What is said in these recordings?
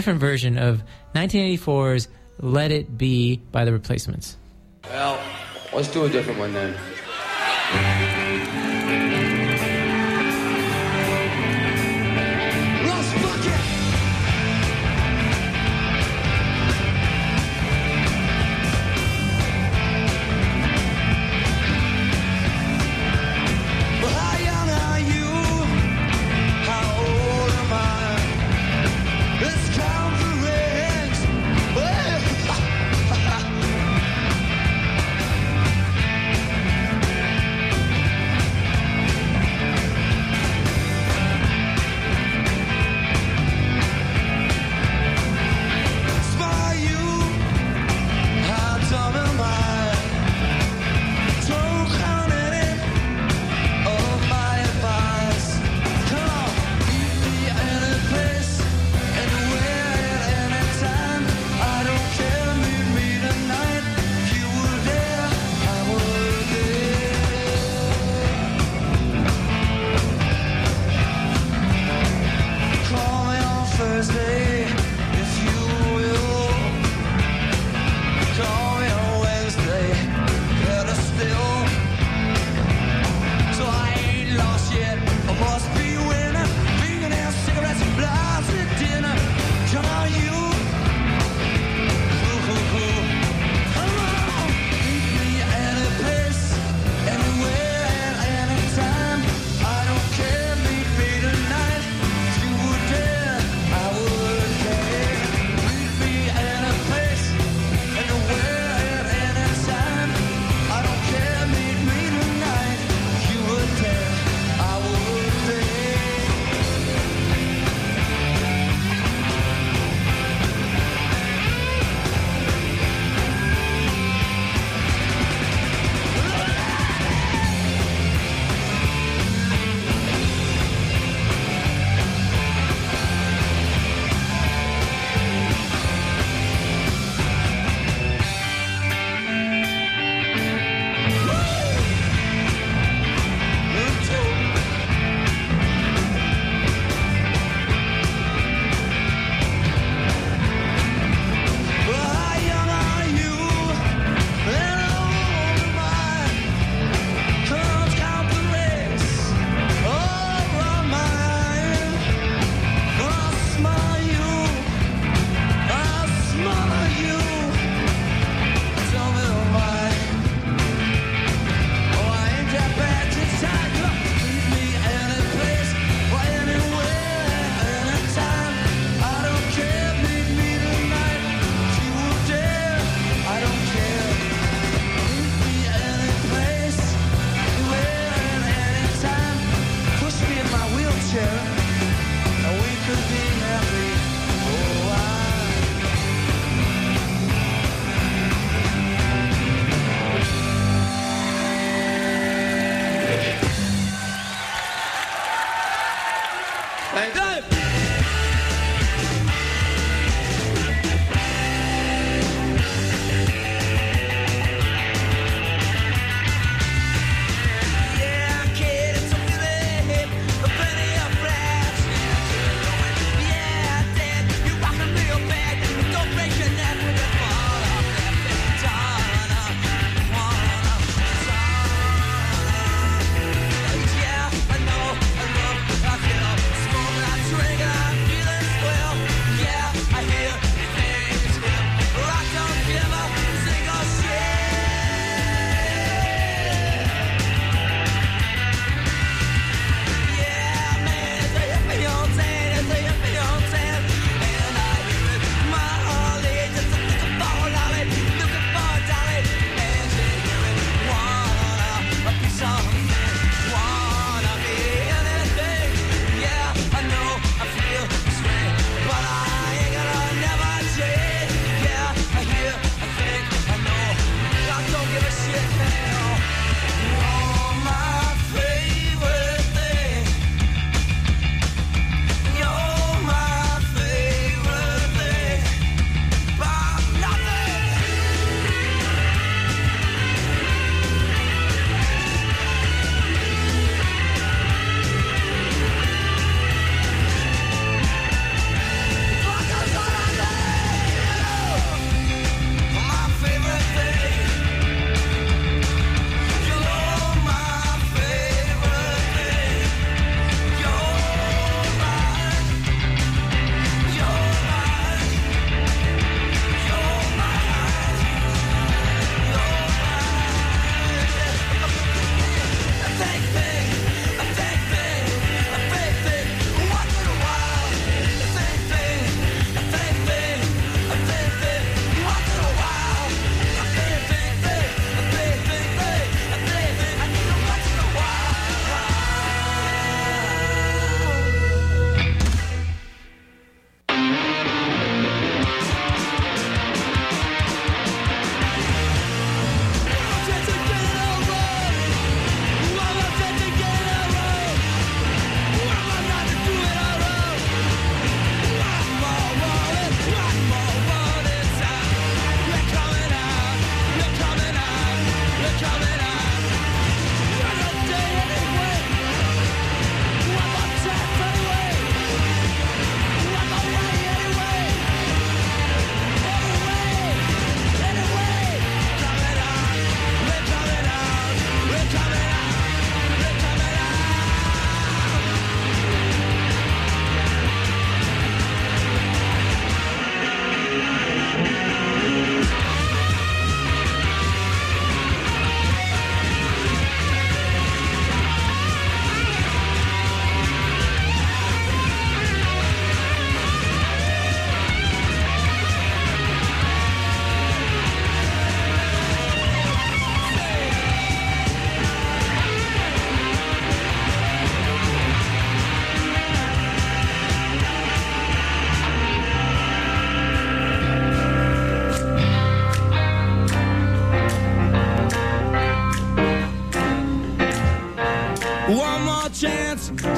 different version of 1984's Let It Be by The Replacements. Well, let's do a different one then.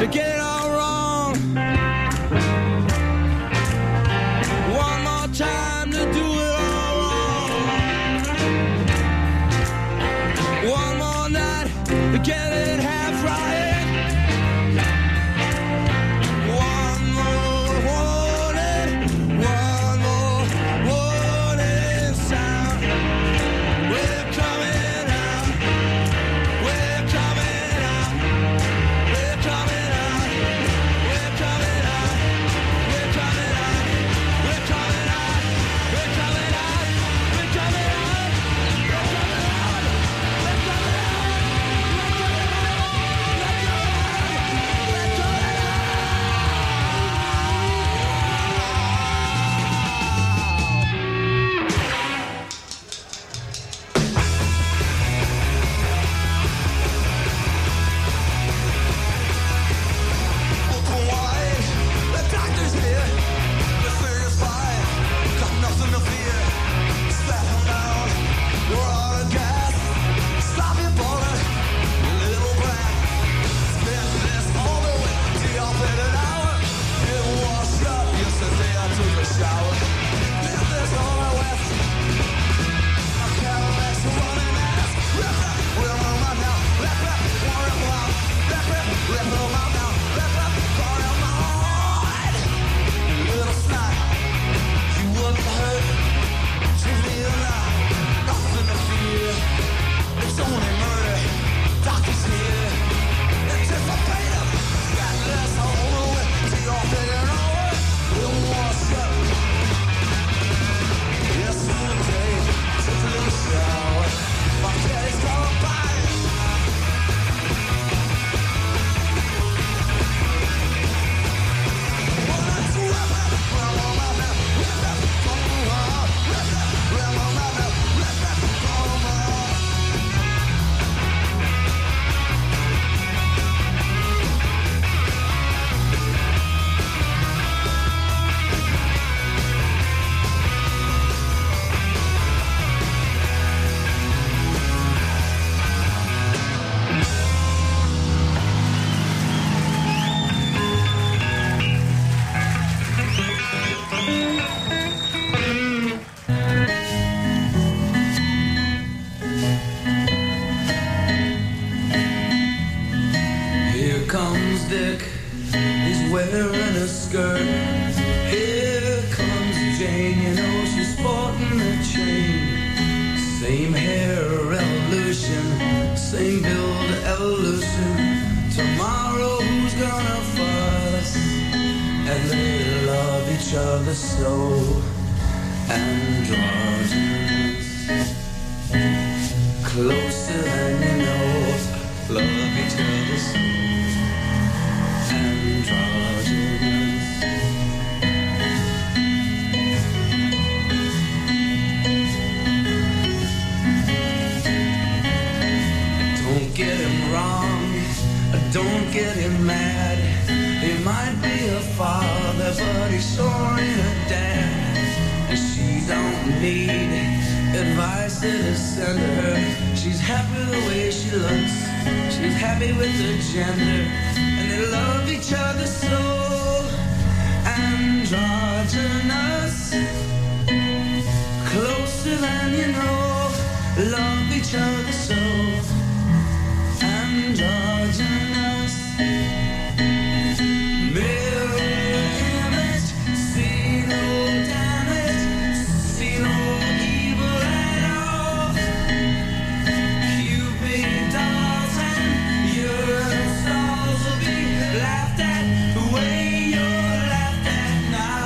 to get it all wrong. One more time to do it all wrong. One more night to get it half right. One more warning sound. We're coming out. We're coming out. We're coming out. We're coming out. We're coming out. We're coming out. We're coming out. We're coming out. We're coming out. We're coming out. Open wide, the doctor's here. The fear's fine, got nothing to fear. Slap him down, we're out of gas. Stop your bullet, you little brat. Spend this all the way to your bed an hour. It washed up yesterday, I took a shower. Live this all the west. I can't let you running ass. Rip it, rip 'em out now. Rip it, rip 'em out. Rip it, rip 'em out now. Rip it, rip 'em out. Little snot, you wouldn't hurt. You feel like nothing to fear. It's only murder. Doctor's here. Anticipate him. Got less all the way to your figuring over. We'll wash up. Yesterday, took a little shower. My daddy's coming by. Here comes Dick, he's wearing a skirt. Here comes Jane, you know she's sporting a chain. Same hair evolution, same build evolution. Tomorrow who's gonna fuss? And they love each other so androgynous. Closer than you know, love each other so androgynous. Don't get him wrong, don't get him mad. He might be a father, but he sure ain't a dad. And she don't need advice to send her. She's happy the way she looks. She's happy with her gender. And they love each other so androgynous. Closer than you know, love each other so androgynous. Mirror image, see no damage, see no evil at all. Cupid dolls and Uranus will be laughed at the way you're laughed at now.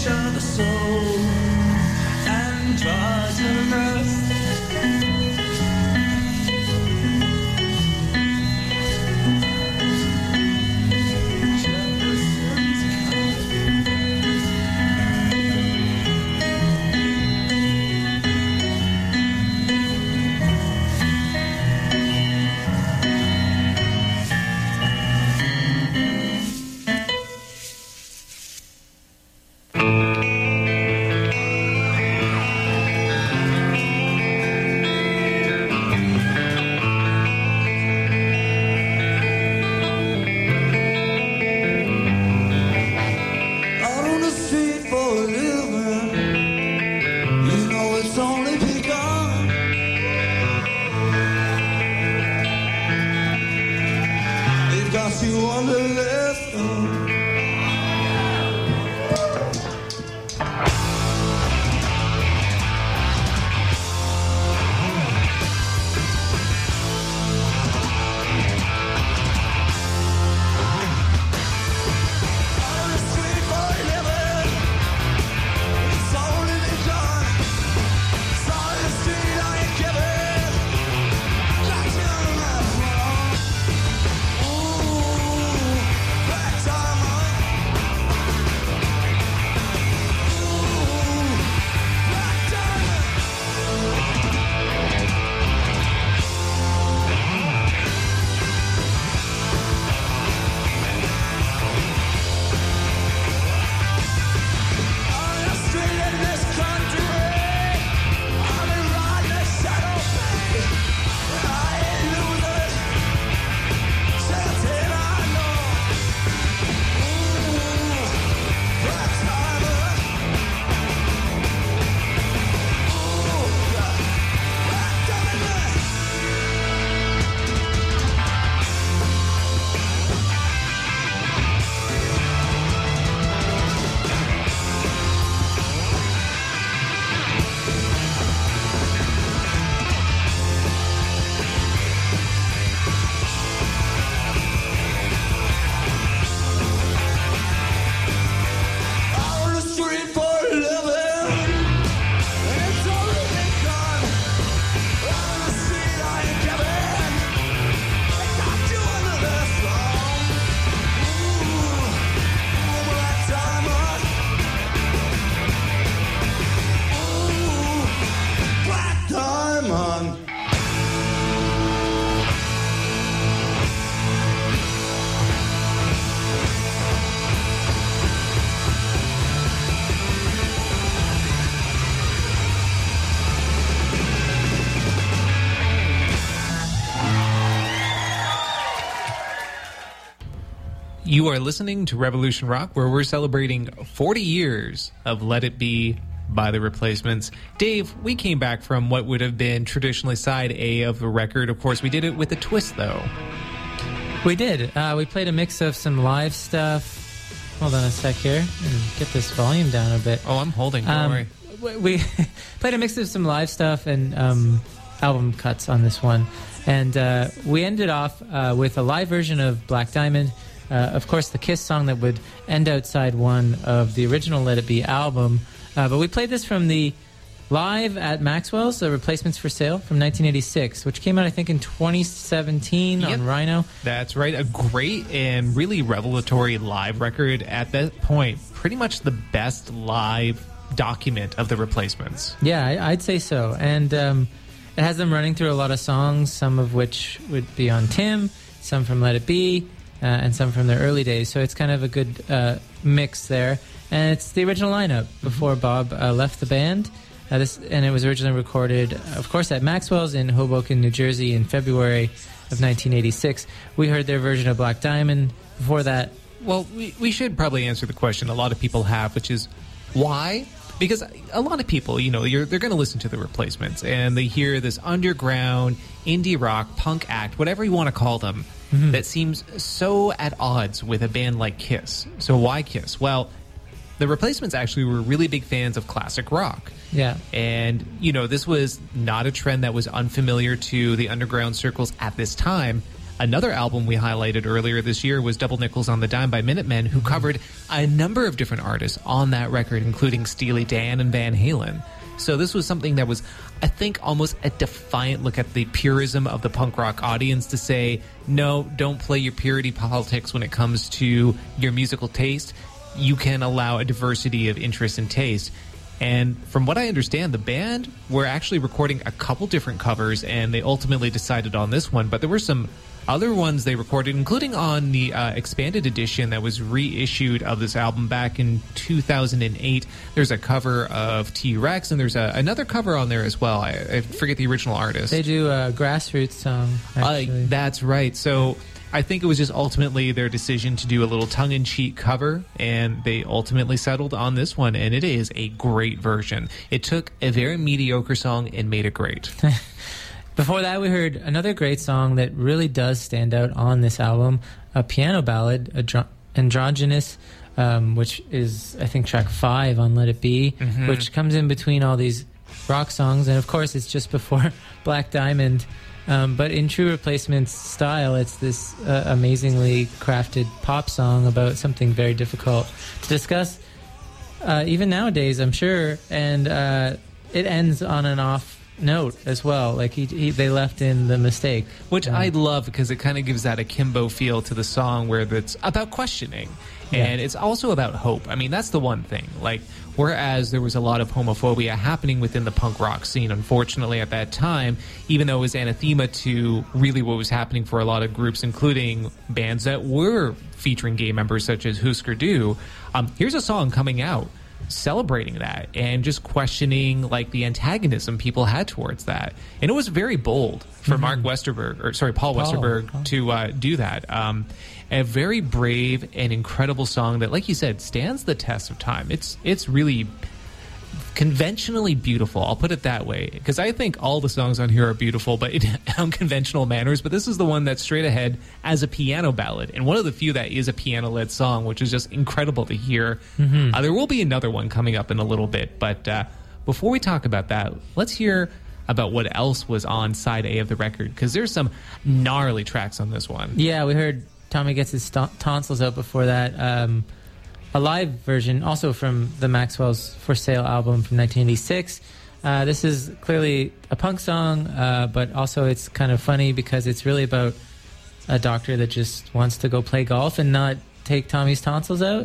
of the soul and draws the rust. Out on the street for a living, you know it's only begun. They've got you under their thumb. Out on the street for a living, it's only begun. It's on the street I ain't giving. Got you under their thumb. Ooh, black diamond. Ooh, black diamond. On the street in this country, I'm in riding the shadow bay. I ain't losing, something I know. Ooh, black diamond. Ooh, black diamond. Out on the street for a living, it's only begun. Out on the street I ain't giving. They got you under their thumb. Ooh, black diamond. Ooh, black diamond. You are listening to Revolution Rock, where we're celebrating 40 years of Let It Be by The Replacements. Dave, we came back from what would have been traditionally side A of the record. Of course, we did it with a twist, though. We did. We played a mix of some live stuff. Hold on a sec here. And get this volume down a bit. Oh, I'm holding. Don't worry. We played a mix of some live stuff and album cuts on this one. And we ended off with a live version of Black Diamond. Of course, the Kiss song that would end out side one of the original Let It Be album. But we played this from the live at Maxwell's, the Replacements for Sale from 1986, which came out, I think, in 2017 Yep. on Rhino. That's right. A great and really revelatory live record at that point. Pretty much the best live document of The Replacements. Yeah, I'd say so. And it has them running through a lot of songs, some of which would be on Tim, some from Let It Be, and some from their early days. So it's kind of a good mix there. And it's the original lineup before Bob left the band. And it was originally recorded, of course, at Maxwell's in Hoboken, New Jersey in February of 1986. We heard their version of Black Diamond. Before that... Well, we should probably answer the question a lot of people have, which is why? Because a lot of people, you know, they're going to listen to The Replacements, and they hear this underground, indie rock, punk act, whatever you want to call them, that seems so at odds with a band like Kiss. So why Kiss? Well, The Replacements actually were really big fans of classic rock. Yeah. And, you know, this was not a trend that was unfamiliar to the underground circles at this time. Another album we highlighted earlier this year was Double Nickels on the Dime by Minutemen, who covered a number of different artists on that record, including Steely Dan and Van Halen. So this was something that was, I think, almost a defiant look at the purism of the punk rock audience to say, no, don't play your purity politics when it comes to your musical taste. You can allow a diversity of interest and taste. And from what I understand, the band were actually recording a couple different covers, and they ultimately decided on this one. But there were some other ones they recorded, including on the expanded edition that was reissued of this album back in 2008. There's a cover of T-Rex, and there's another cover on there as well. I forget the original artist. They do a Grassroots song, actually. That's right. So I think it was just ultimately their decision to do a little tongue-in-cheek cover, and they ultimately settled on this one, and it is a great version. It took a very mediocre song and made it great. Before that, we heard another great song that really does stand out on this album, a piano ballad, Androgynous, which is, I think, track 5 on Let It Be, which comes in between all these rock songs. And, of course, it's just before Black Diamond. But in true Replacements style, it's this amazingly crafted pop song about something very difficult to discuss, even nowadays, I'm sure. And it ends on an off note as well. Like they left in the mistake, which I love because it kind of gives that akimbo feel to the song, where it's about questioning, and it's also about hope. I mean, that's the one thing. Like, whereas there was a lot of homophobia happening within the punk rock scene, unfortunately, at that time, even though it was anathema to really what was happening for a lot of groups, including bands that were featuring gay members, such as Husker Du. Here's a song coming out celebrating that and just questioning like the antagonism people had towards that, and it was very bold for Paul Westerberg to do that. A very brave and incredible song that, like you said, stands the test of time. It's really conventionally beautiful, I'll put it that way, because I think all the songs on here are beautiful, but in unconventional manners. But this is the one that's straight ahead as a piano ballad, and one of the few that is a piano-led song, which is just incredible to hear. There will be another one coming up in a little bit, but before we talk about that, let's hear about what else was on side A of the record, because there's some gnarly tracks on this one. Yeah, we heard Tommy Gets His Tonsils Out before that. A live version, also from the Maxwell's For Sale album from 1986. This is clearly a punk song, but also it's kind of funny because it's really about a doctor that just wants to go play golf and not take Tommy's tonsils out.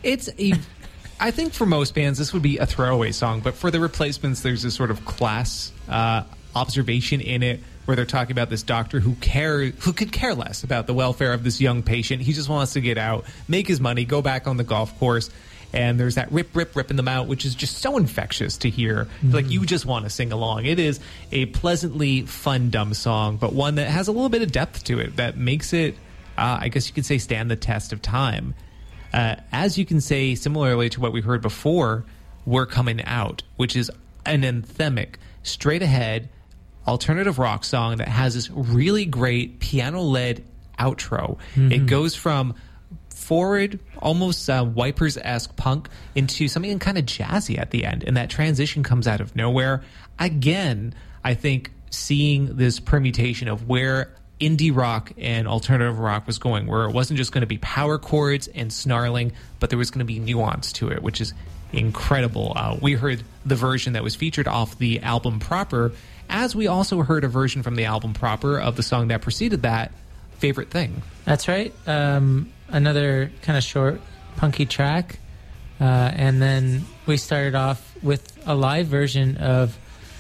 I think for most bands this would be a throwaway song, but for the Replacements there's this sort of class observation in it, where they're talking about this doctor who could care less about the welfare of this young patient. He just wants to get out, make his money, go back on the golf course. And there's that ripping them out, which is just so infectious to hear. Like, you just want to sing along. It is a pleasantly fun, dumb song, but one that has a little bit of depth to it that makes it, I guess you could say, stand the test of time. As you can say, similarly to what we heard before, We're Coming Out, which is an anthemic, straight ahead, alternative rock song that has this really great piano-led outro. It goes from forward, almost Wipers-esque punk, into something kind of jazzy at the end, and that transition comes out of nowhere. Again, I think seeing this permutation of where indie rock and alternative rock was going, where it wasn't just going to be power chords and snarling, but there was going to be nuance to it, which is incredible. We heard the version that was featured off the album proper, as we also heard a version from the album proper of the song that preceded that, Favorite Thing. That's right. Another kind of short, punky track. And then we started off with a live version of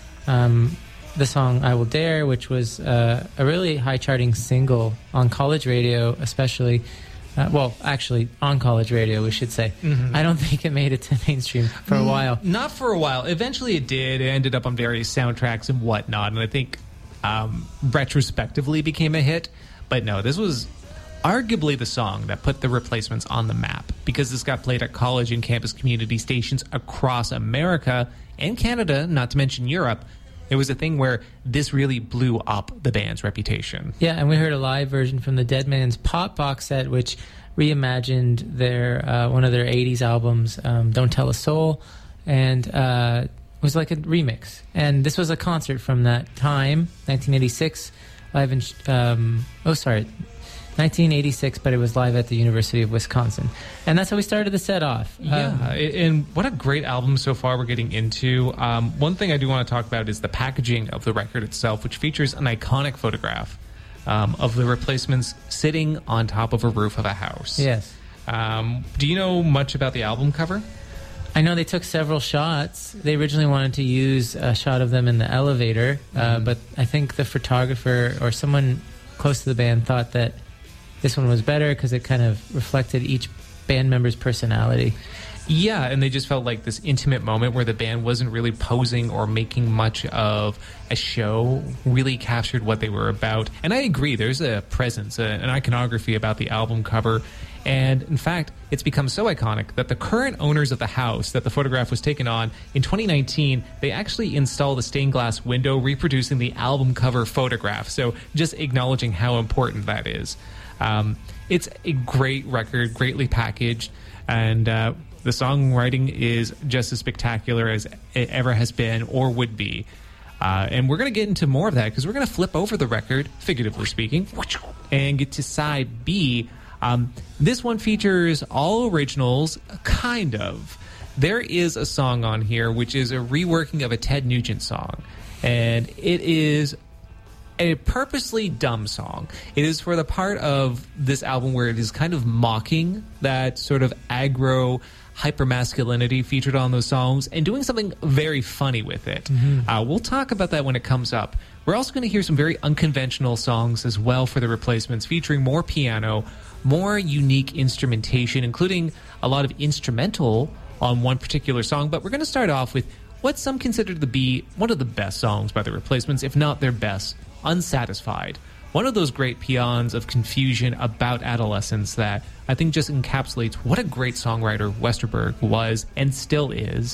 the song I Will Dare, which was a really high-charting single on college radio, especially. Actually, on college radio, we should say. I don't think it made it to mainstream for a while. Not for a while. Eventually it did. It ended up on various soundtracks and whatnot, and I think retrospectively became a hit. But no, this was arguably the song that put the Replacements on the map, because this got played at college and campus community stations across America and Canada, not to mention Europe. It was a thing where this really blew up the band's reputation. Yeah, and we heard a live version from the Dead Man's Pop box set, which reimagined their one of their 80s albums, Don't Tell a Soul, and was like a remix. And this was a concert from that time, 1986. live in 1986, but it was live at the University of Wisconsin. And that's how we started the set off. Yeah, and what a great album so far we're getting into. One thing I do want to talk about is the packaging of the record itself, which features an iconic photograph of the Replacements sitting on top of a roof of a house. Yes. Do you know much about the album cover? I know they took several shots. They originally wanted to use a shot of them in the elevator, but I think the photographer or someone close to the band thought that this one was better because it kind of reflected each band member's personality. Yeah, and they just felt like this intimate moment where the band wasn't really posing or making much of a show really captured what they were about. And I agree, there's a presence, an iconography about the album cover. And in fact, it's become so iconic that the current owners of the house that the photograph was taken on in 2019, they actually installed a stained glass window reproducing the album cover photograph. So just acknowledging how important that is. It's a great record, greatly packaged, and the songwriting is just as spectacular as it ever has been or would be. And we're going to get into more of that because we're going to flip over the record, figuratively speaking, and get to side B. This one features all originals, kind of. There is a song on here which is a reworking of a Ted Nugent song, and it is a purposely dumb song. It is for the part of this album where it is kind of mocking that sort of aggro hypermasculinity featured on those songs and doing something very funny with it. We'll talk about that when it comes up. We're also going to hear some very unconventional songs as well for the Replacements, featuring more piano, more unique instrumentation, including a lot of instrumental on one particular song. But we're going to start off with what some consider to be one of the best songs by the Replacements, if not their best, Unsatisfied. One of those great paeans of confusion about adolescence that I think just encapsulates what a great songwriter Westerberg was and still is.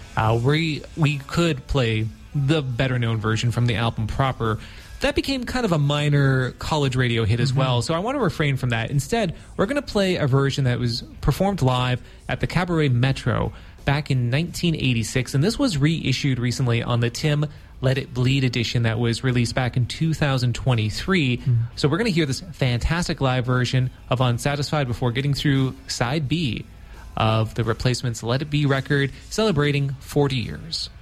We could play the better-known version from the album proper. That became kind of a minor college radio hit as well, so I want to refrain from that. Instead, we're going to play a version that was performed live at the Cabaret Metro back in 1986, and this was reissued recently on the Tim Let It Bleed edition that was released back in 2023. So we're going to hear this fantastic live version of Unsatisfied before getting through side B of the Replacements' Let It Be record, celebrating 40 years.